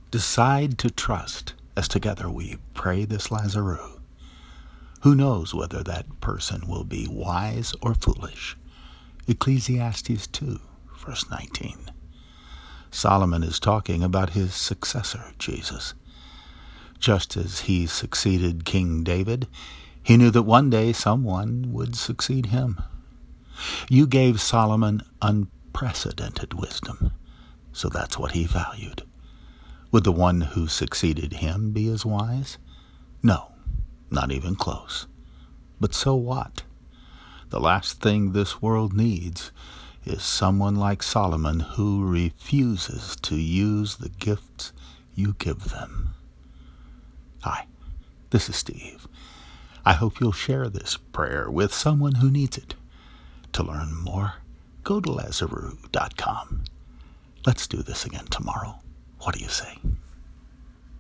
Decide to trust as together we pray this Lazarus. Who knows whether that person will be wise or foolish? Ecclesiastes 2, verse 19. Solomon is talking about his successor, Jesus. Just as he succeeded King David, he knew that one day someone would succeed him. You gave Solomon unprecedented wisdom, so that's what he valued. Would the one who succeeded him be as wise? No, not even close. But so what? The last thing this world needs is someone like Solomon who refuses to use the gifts you give them. Hi, this is Steve. I hope you'll share this prayer with someone who needs it. To learn more, go to Lazarus.com. Let's do this again tomorrow. What do you say?